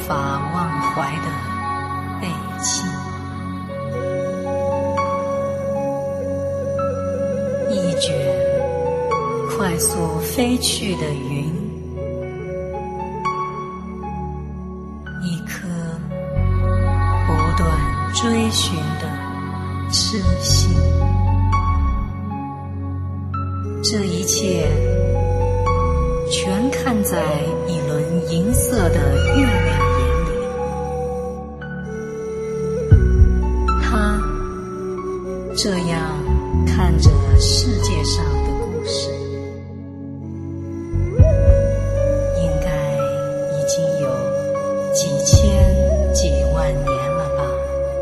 法忘怀的背弃。一卷快速飞去的云，一颗不断追寻的痴心。这一切全看在一轮银色的月亮眼里，他这样看着世界上的故事，应该已经有几千几万年了吧。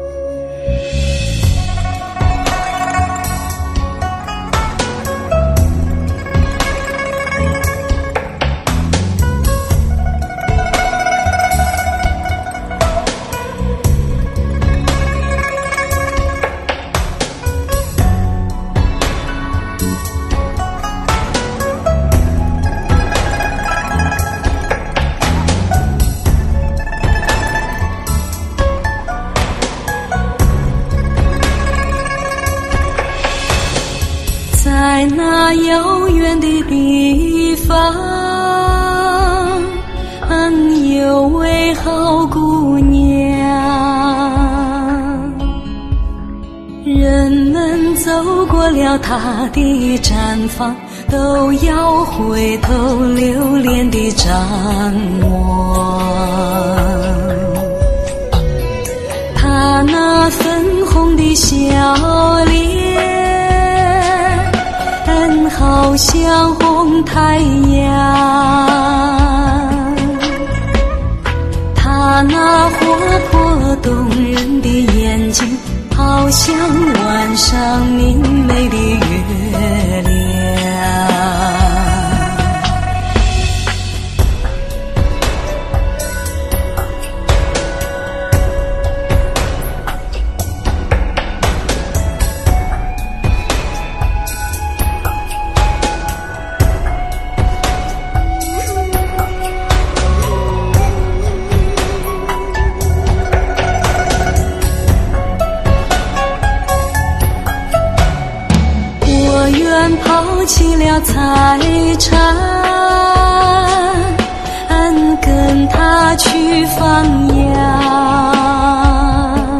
在那遥远的地方，有位好姑娘，人们走过了她的毡房，都要回头留恋地张望。她那粉红的笑脸好像红太阳，她那活泼动人的眼睛好像晚上明媚的月亮。抛弃了财产，跟他去放羊，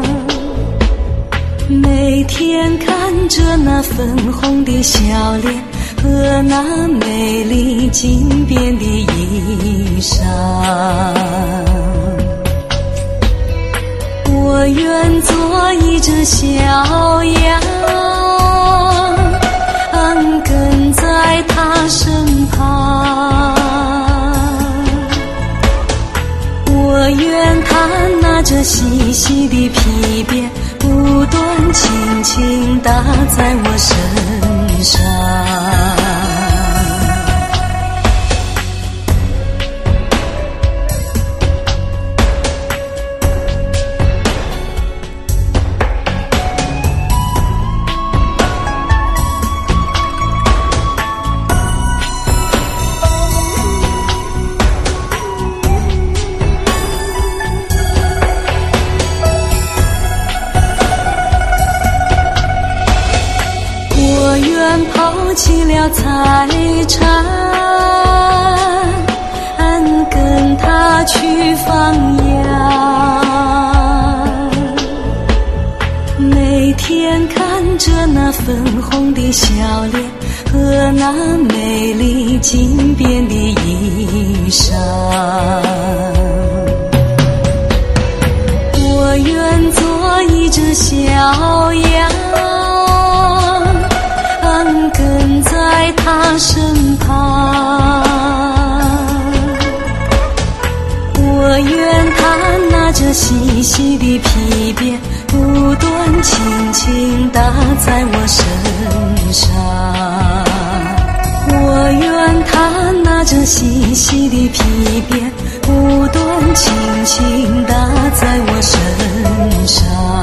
每天看着那粉红的笑脸和那美丽经典的衣裳，我愿做一只小羊，跟在他身旁，我愿他拿着细细的皮鞭，不断轻轻打在我身上。抛弃了财产，跟他去放羊，每天看着那粉红的笑脸和那美丽经典的衣裳，我愿做一只小羊，跟在他身旁，我愿他拿着细细的皮鞭，不断轻轻打在我身上，我愿他拿着细细的皮鞭，不断轻轻打在我身上，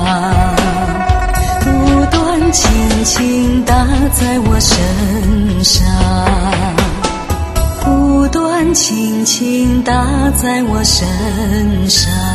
不断轻轻打在我身上，不断轻轻打在我身上。